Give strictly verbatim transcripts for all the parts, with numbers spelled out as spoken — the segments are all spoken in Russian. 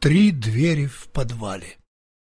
Три двери в подвале.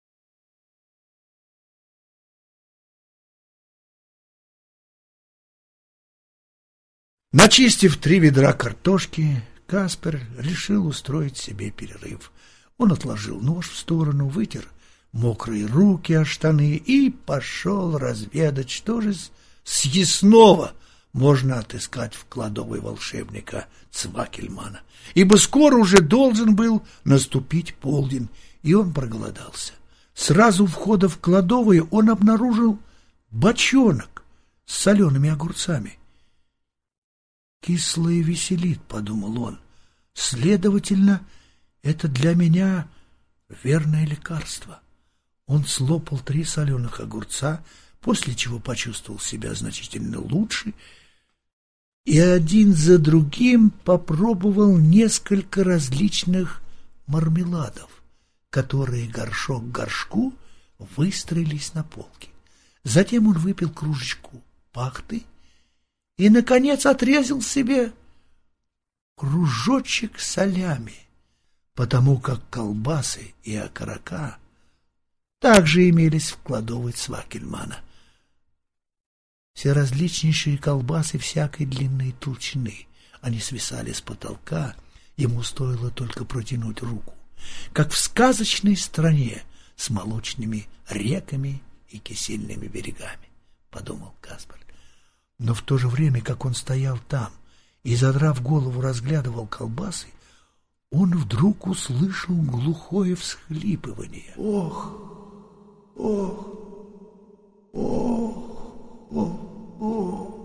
Начистив три ведра картошки, Каспер решил устроить себе перерыв. Он отложил нож в сторону, вытер мокрые руки о штаны и пошел разведать, что же съестного можно отыскать в кладовой волшебника Цвакельмана, ибо скоро уже должен был наступить полдень, и он проголодался. Сразу у входа в кладовую он обнаружил бочонок с солеными огурцами. «Кислое веселит», — подумал он, — «следовательно, это для меня верное лекарство». Он слопал три соленых огурца, после чего почувствовал себя значительно лучше и один за другим попробовал несколько различных мармеладов, которые горшок к горшку выстроились на полке. Затем он выпил кружечку пахты и, наконец, отрезал себе кружочек солями, потому как колбасы и окорока также имелись в кладовой Цвакельмана. Все различнейшие колбасы всякой длины и толщины. Они свисали с потолка, ему стоило только протянуть руку, как в сказочной стране с молочными реками и кисельными берегами, — подумал Каспер. Но в то же время, как он стоял там и, задрав голову, разглядывал колбасы, он вдруг услышал глухое всхлипывание. «Ох! Ох! Ох! Ох! Ох!»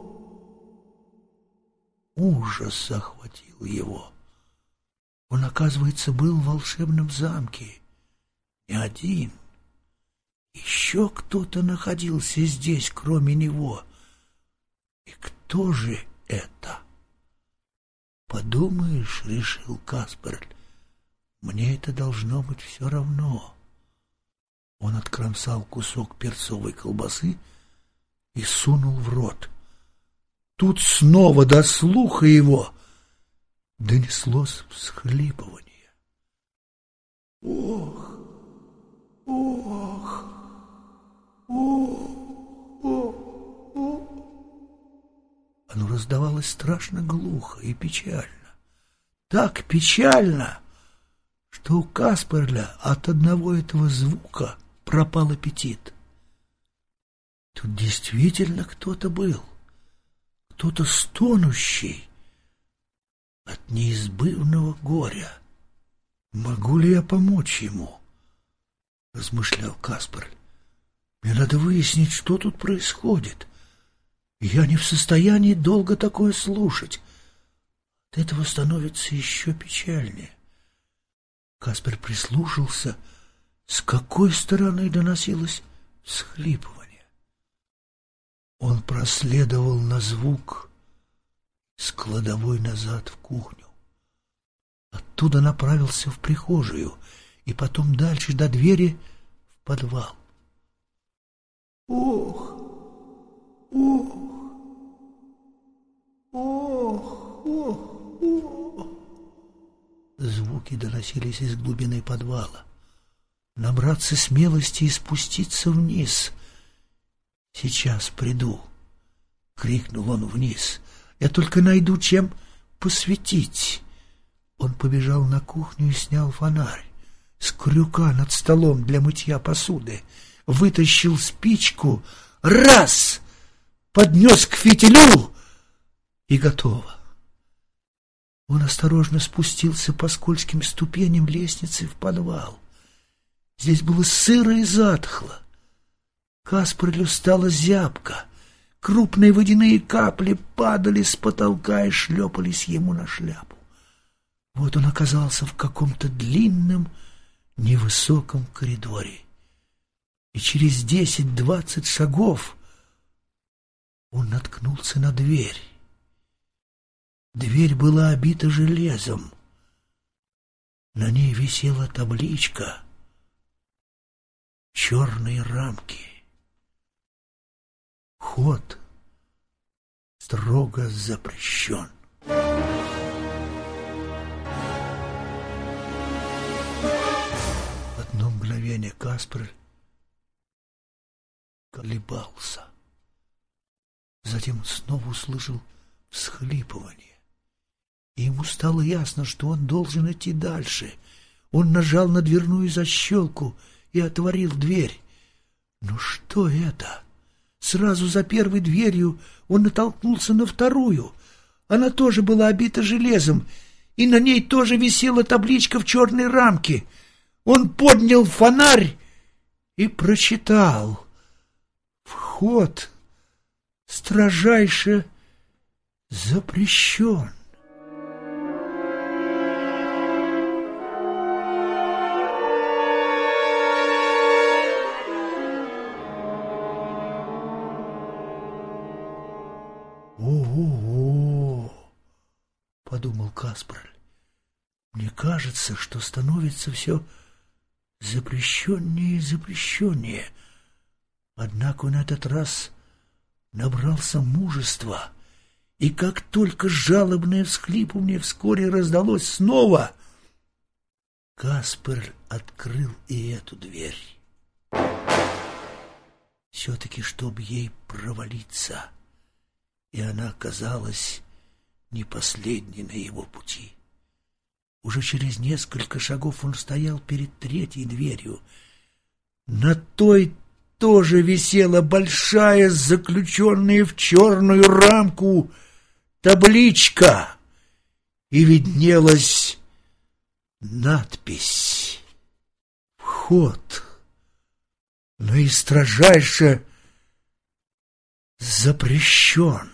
Ужас охватил его. Он, оказывается, был в волшебном замке. Не один. Еще кто-то находился здесь, кроме него. И кто же это? «Подумаешь, — решил Каспер, — мне это должно быть все равно». Он откромсал кусок перцовой колбасы и сунул в рот. Тут снова до слуха его донеслось всхлипывание. «Ох! Ох! Ох! Ох! Ох!» Оно раздавалось страшно глухо и печально. Так печально, что у Касперля от одного этого звука пропал аппетит. Тут действительно кто-то был, кто-то стонущий от неизбывного горя. «Могу ли я помочь ему?» — размышлял Каспер. «Мне надо выяснить, что тут происходит. Я не в состоянии долго такое слушать. От этого становится еще печальнее». Каспер прислушался, с какой стороны доносилось всхлипывание. Он проследовал на звук с кладовой назад в кухню. Оттуда направился в прихожую и потом дальше до двери в подвал. «Ох! Ох! Ох! Ох! Ох!» Звуки доносились из глубины подвала. Набраться смелости и спуститься вниз. «Сейчас приду!» — крикнул он вниз. «Я только найду, чем посветить!» Он побежал на кухню и снял фонарь с крюка над столом для мытья посуды, вытащил спичку, раз! Поднес к фитилю, и готово. Он осторожно спустился по скользким ступеням лестницы в подвал. Здесь было сыро и затхло. Касперлю стало зябко. Крупные водяные капли падали с потолка и шлепались ему на шляпу. Вот он оказался в каком-то длинном, невысоком коридоре. И через десять-двадцать шагов он наткнулся на дверь. Дверь была обита железом. На ней висела табличка «Черные рамки». Вход строго запрещен. Каспер колебался. Затем снова услышал всхлипывание, и ему стало ясно, что он должен идти дальше. Он нажал на дверную защелку и отворил дверь. Но что это? Сразу за первой дверью он натолкнулся на вторую. Она тоже была обита железом, и на ней тоже висела табличка в черной рамке. Он поднял фонарь и прочитал: «Вход строжайше запрещен». «О-о-о!» — подумал Каспер. «Мне кажется, что становится все запрещеннее и запрещеннее». Однако он этот раз набрался мужества, и как только жалобное всхлипывание вскоре раздалось снова, Каспер открыл и эту дверь. Все-таки, чтобы ей провалиться, и она оказалась не последней на его пути. Уже через несколько шагов он стоял перед третьей дверью. На той тоже висела большая, заключенная в черную рамку, табличка, и виднелась надпись: «Вход наистрожайше запрещен».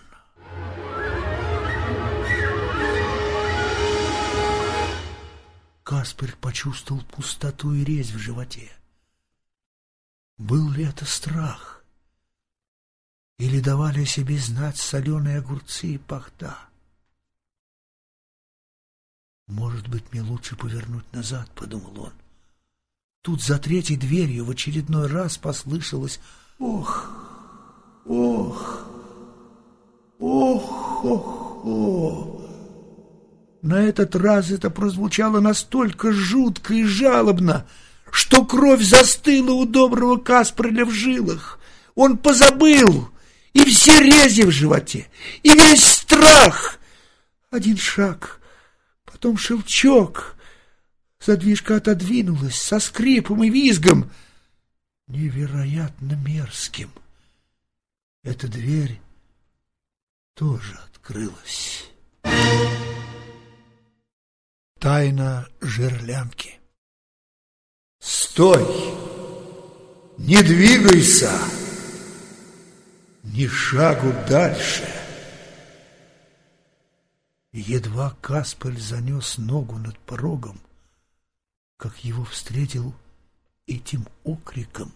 Каспер почувствовал пустоту и резь в животе. Был ли это страх? Или давали о себе знать соленые огурцы и пахта? «Может быть, мне лучше повернуть назад», — подумал он. Тут за третьей дверью в очередной раз послышалось: «Ох, ох, ох, ох, ох». На этот раз это прозвучало настолько жутко и жалобно, что кровь застыла у доброго Касперля в жилах. Он позабыл и все рези в животе, и весь страх. Один шаг, потом щелчок. Задвижка отодвинулась со скрипом и визгом, невероятно мерзким. Эта дверь тоже открылась. Тайна жерлянки. «Стой! Не двигайся! Ни шагу дальше!» Едва Каспер занес ногу над порогом, как его встретил этим окриком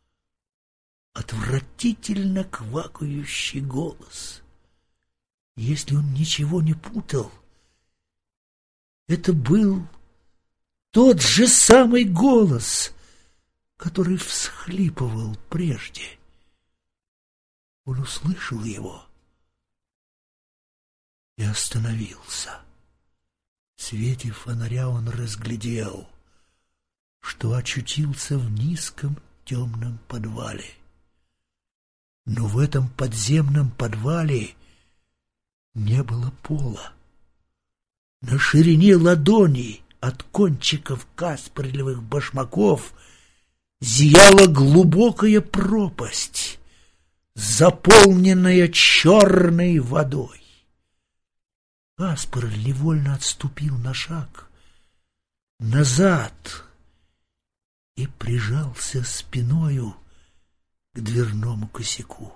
отвратительно квакающий голос. Если он ничего не путал, это был тот же самый голос, который всхлипывал прежде. Он услышал его и остановился. В свете фонаря он разглядел, что очутился в низком темном подвале. Но в этом подземном подвале не было пола. На ширине ладони от кончиков касперлевых башмаков зияла глубокая пропасть, заполненная черной водой. Каспер невольно отступил на шаг назад и прижался спиною к дверному косяку.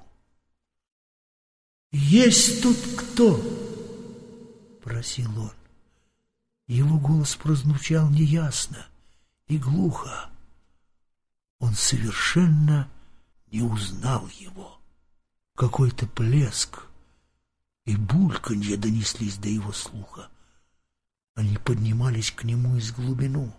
«Есть тут кто?» — просил он. Его голос прозвучал неясно и глухо. Он совершенно не узнал его. Какой-то плеск и бульканье донеслись до его слуха. Они поднимались к нему из глубины.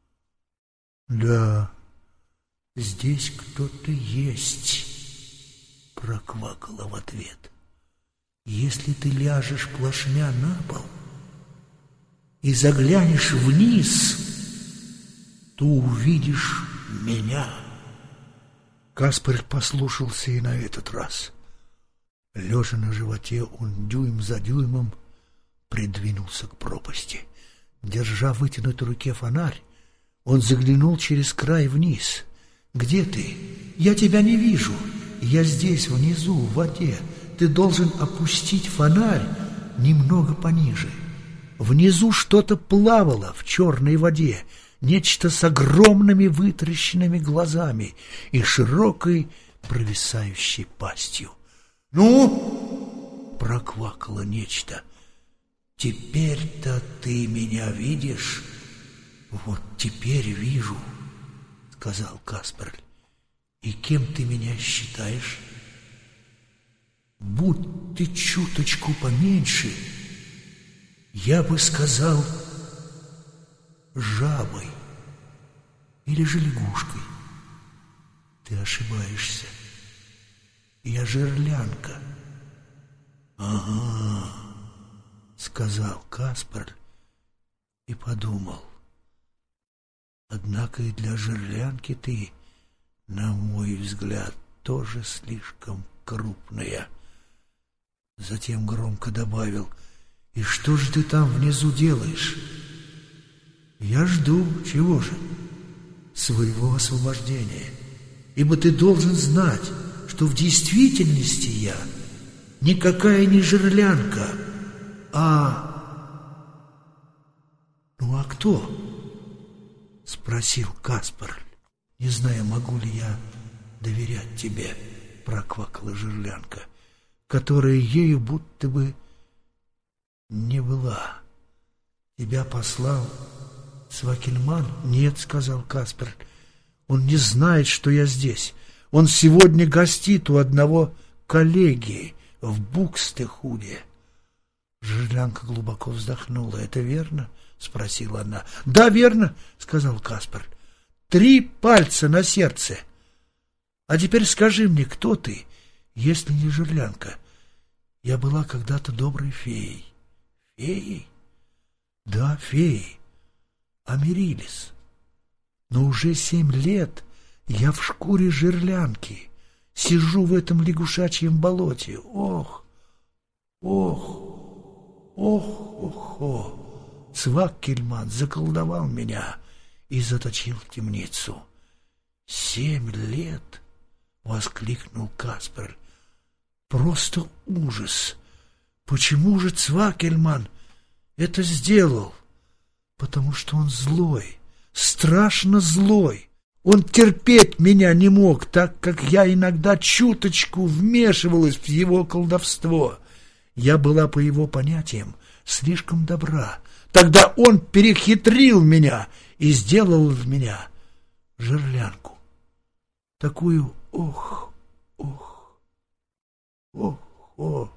«Да, здесь кто-то есть», — проквакала в ответ. «Если ты ляжешь плашмя на пол и заглянешь вниз, то увидишь меня». Каспер послушался и на этот раз. Лежа на животе, он дюйм за дюймом придвинулся к пропасти. Держа в вытянутой руке фонарь, он заглянул через край вниз. «Где ты? Я тебя не вижу. Я здесь, внизу, в воде. Ты должен опустить фонарь немного пониже». Внизу что-то плавало в черной воде, нечто с огромными вытаращенными глазами и широкой провисающей пастью. «Ну?» — проквакало нечто. «Теперь-то ты меня видишь?» «Вот теперь вижу», — сказал Каспер. «И кем ты меня считаешь?» «Будь ты чуточку поменьше, я бы сказал жабой или же лягушкой. Ты ошибаешься. Я жерлянка». «Ага», — сказал Каспер и подумал. «Однако и для жерлянки ты, на мой взгляд, тоже слишком крупная». Затем громко добавил: «И что же ты там внизу делаешь?» «Я жду, чего же? Своего освобождения. Ибо ты должен знать, что в действительности я никакая не жерлянка, а...» «Ну а кто?» — спросил Каспер. «Не знаю, могу ли я доверять тебе», — проквакала жерлянка, которая ею будто бы не была. «Тебя послал Свакельман?» «Нет», — сказал Каспер. «Он не знает, что я здесь. Он сегодня гостит у одного коллеги в Букстехуде». Жерлянка глубоко вздохнула. «Это верно?» — спросила она. «Да, верно», — сказал Каспер. «Три пальца на сердце. А теперь скажи мне, кто ты, если не жерлянка? Я была когда-то доброй феей». «Феей?» «Да, феей. Амирилис. Но уже семь лет я в шкуре жерлянки. Сижу в этом лягушачьем болоте. Ох, ох, ох, ох, ох. Свакельман заколдовал меня и заточил в темницу». «Семь лет!» — воскликнул Каспер. «Просто ужас! Почему же Цвакельман это сделал?» «Потому что он злой, страшно злой. Он терпеть меня не мог, так как я иногда чуточку вмешивалась в его колдовство. Я была, по его понятиям, слишком добра. Тогда он перехитрил меня и сделал в меня жерлянку. Такую, ох, ох, ох, ох,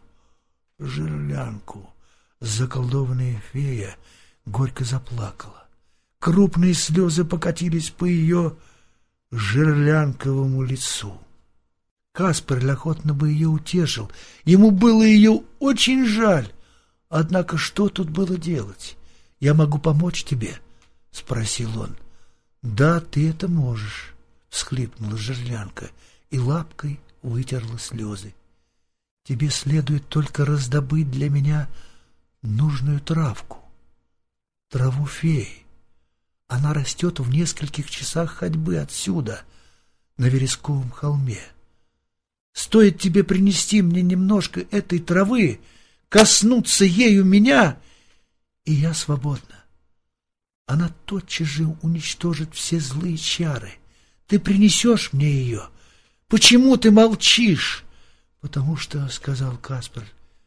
жерлянку». Заколдованная фея горько заплакала. Крупные слезы покатились по ее жерлянковому лицу. Каспер охотно бы ее утешил. Ему было ее очень жаль. Однако что тут было делать? «Я могу помочь тебе?» — спросил он. «Да, ты это можешь», — всхлипнула жерлянка и лапкой вытерла слезы. «Тебе следует только раздобыть для меня нужную травку, траву феи. Она растет в нескольких часах ходьбы отсюда, на вересковом холме. Стоит тебе принести мне немножко этой травы, коснуться ею меня, и я свободна. Она тотчас же уничтожит все злые чары. Ты принесешь мне ее? Почему ты молчишь?» «Потому что, — сказал Каспер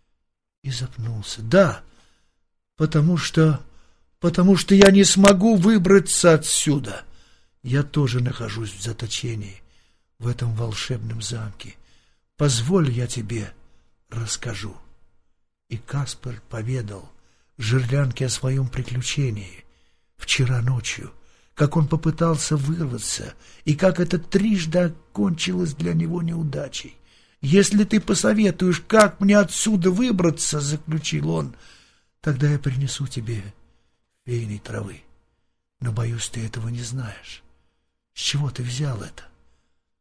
и запнулся, — да, потому что, потому что я не смогу выбраться отсюда. Я тоже нахожусь в заточении в этом волшебном замке. Позволь, я тебе расскажу». И Каспер поведал жерлянке о своем приключении вчера ночью, как он попытался вырваться и как это трижды окончилось для него неудачей. «Если ты посоветуешь, как мне отсюда выбраться, — заключил он, — тогда я принесу тебе фейной травы. Но, боюсь, ты этого не знаешь. С чего ты взял это?»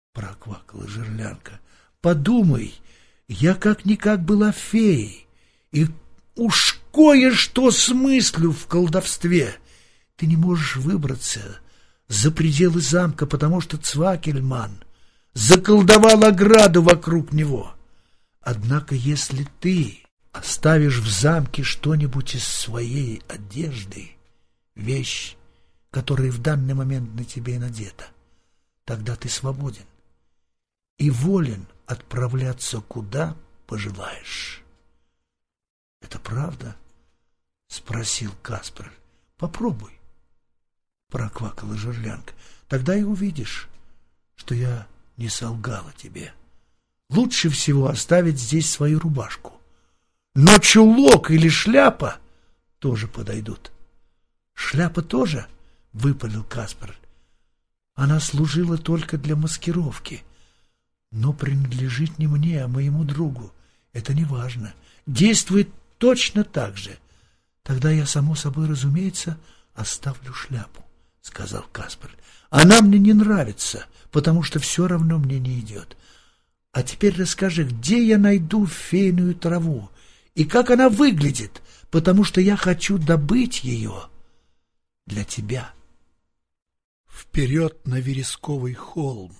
— проквакала Жерлянка. — Подумай, я как-никак была феей, и уж кое-что смыслю в колдовстве. Ты не можешь выбраться за пределы замка, потому что Цвакельман заколдовал ограду вокруг него. Однако, если ты оставишь в замке что-нибудь из своей одежды, вещь, которая в данный момент на тебе надета, тогда ты свободен и волен отправляться куда пожелаешь. — Это правда? — спросил Каспер. — Попробуй, — проквакала Жерлянка. — Тогда и увидишь, что я не солгала тебе. Лучше всего оставить здесь свою рубашку, но чулок или шляпа тоже подойдут. — Шляпа тоже? — выпалил Каспер. — Она служила только для маскировки, но принадлежит не мне, а моему другу. Это не важно. Действует точно так же. Тогда я, само собой разумеется, оставлю шляпу, — сказал Каспер. Она мне не нравится, потому что все равно мне не идет. А теперь расскажи, где я найду фейную траву и как она выглядит, потому что я хочу добыть ее для тебя. Вперед на вересковый холм.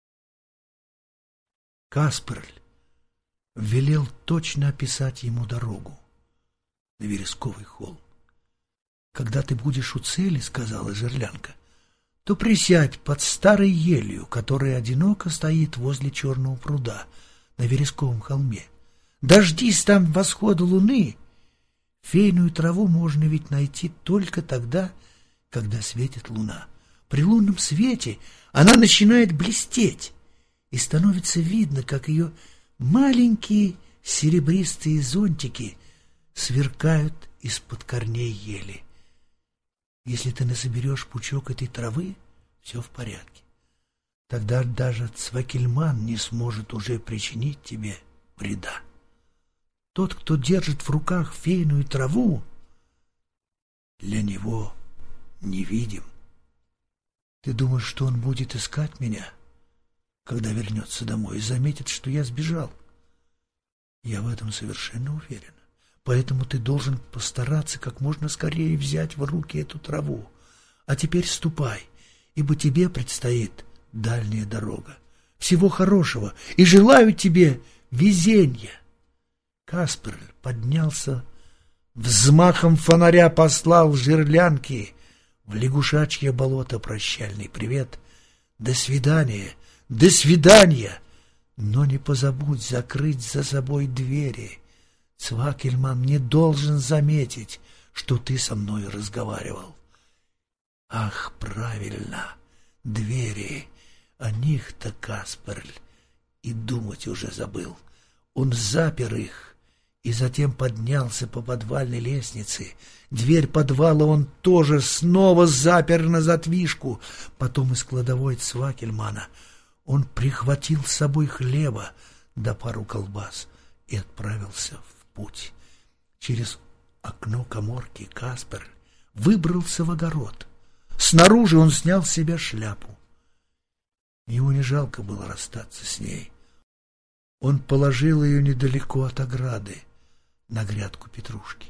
Касперль велел точно описать ему дорогу на вересковый холм. «Когда ты будешь у цели, — сказала Жерлянка, — то присядь под старой елью, которая одиноко стоит возле черного пруда на вересковом холме. Дождись там восхода луны. Фейную траву можно ведь найти только тогда, когда светит луна. При лунном свете она начинает блестеть, и становится видно, как ее маленькие серебристые зонтики сверкают из-под корней ели. Если ты насоберешь пучок этой травы, все в порядке. Тогда даже Цвакельман не сможет уже причинить тебе вреда. Тот, кто держит в руках фейную траву, для него невидим. Ты думаешь, что он будет искать меня, когда вернется домой, и заметит, что я сбежал? Я в этом совершенно уверен. Поэтому ты должен постараться как можно скорее взять в руки эту траву. А теперь ступай, ибо тебе предстоит дальняя дорога. Всего хорошего, и желаю тебе везения. Касперль поднялся, взмахом фонаря послал Жерлянке в лягушачье болото прощальный привет. До свидания, до свидания, но не позабудь закрыть за собой двери. Цвакельман не должен заметить, что ты со мной разговаривал. Ах, правильно, двери, о них-то Касперль и думать уже забыл. Он запер их и затем поднялся по подвальной лестнице. Дверь подвала он тоже снова запер на задвижку. Потом из кладовой Цвакельмана он прихватил с собой хлеба да пару колбас и отправился в путь. Через окно каморки Каспер выбрался в огород. Снаружи он снял с себя шляпу. Ему не жалко было расстаться с ней. Он положил ее недалеко от ограды, на грядку петрушки.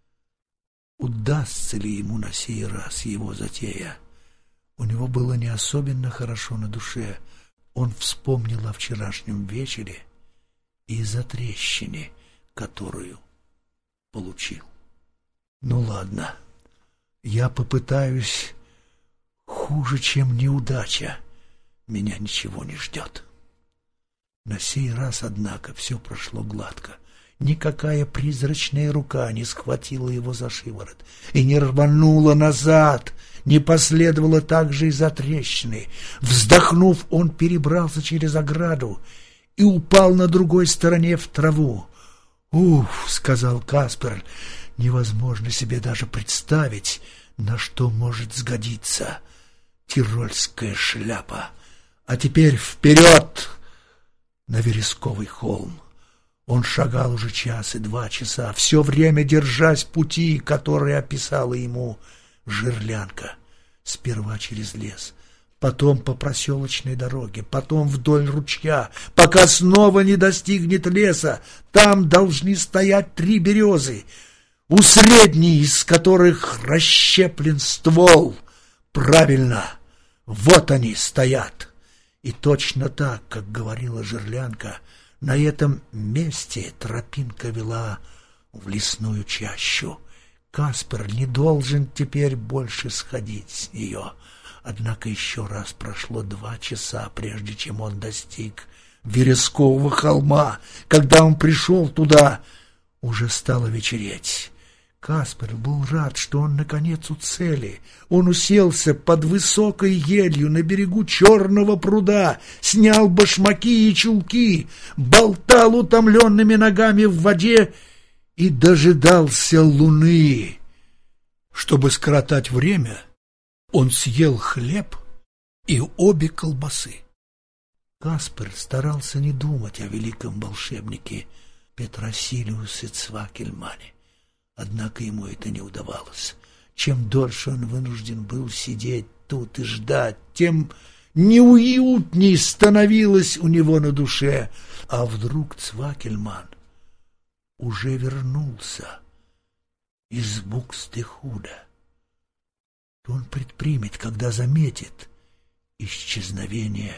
Удастся ли ему на сей раз его затея? У него было не особенно хорошо на душе. Он вспомнил о вчерашнем вечере и затрещине, которую получил. Ну ладно, я попытаюсь. Хуже, чем неудача, меня ничего не ждет. На сей раз, однако, все прошло гладко. Никакая призрачная рука не схватила его за шиворот и не рванула назад, не последовала также и за трещиной. Вздохнув, он перебрался через ограду и упал на другой стороне в траву. «Уф!» — сказал Каспер, — «невозможно себе даже представить, на что может сгодиться тирольская шляпа. А теперь вперед на вересковый холм!» Он шагал уже час и два часа, все время держась пути, которые описала ему Жерлянка. Сперва через лес, потом по проселочной дороге, потом вдоль ручья, пока снова не достигнет леса. Там должны стоять три березы, у средней из которых расщеплен ствол. Правильно, вот они стоят. И точно так, как говорила Жерлянка, на этом месте тропинка вела в лесную чащу. Каспер не должен теперь больше сходить с нее. Однако еще раз прошло два часа, прежде чем он достиг верескового холма. Когда он пришел туда, уже стало вечереть. Каспер был рад, что он наконец у цели. Он уселся под высокой елью на берегу черного пруда, снял башмаки и чулки, болтал утомленными ногами в воде и дожидался луны. Чтобы скоротать время, он съел хлеб и обе колбасы. Каспер старался не думать о великом волшебнике Петросилиусе Цвакельмане. Однако ему это не удавалось. Чем дольше он вынужден был сидеть тут и ждать, тем неуютней становилось у него на душе. А вдруг Цвакельман уже вернулся из Букстехуда? Что он предпримет, когда заметит исчезновение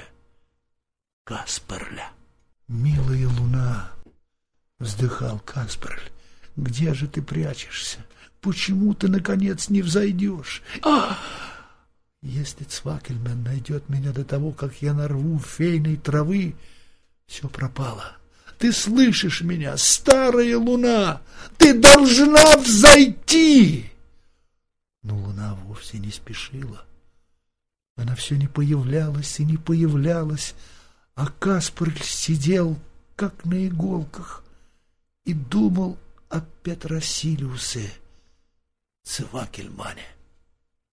Касперля? «Милая луна», — вздыхал Касперль, — «где же ты прячешься? Почему ты, наконец, не взойдешь? А! Если Цвакельман найдет меня до того, как я нарву фейной травы, все пропало. Ты слышишь меня, старая луна? Ты должна взойти!» Но луна вовсе не спешила. Она все не появлялась и не появлялась, а Касперль сидел, как на иголках, и думал о Петросилиусе Цвакельмане.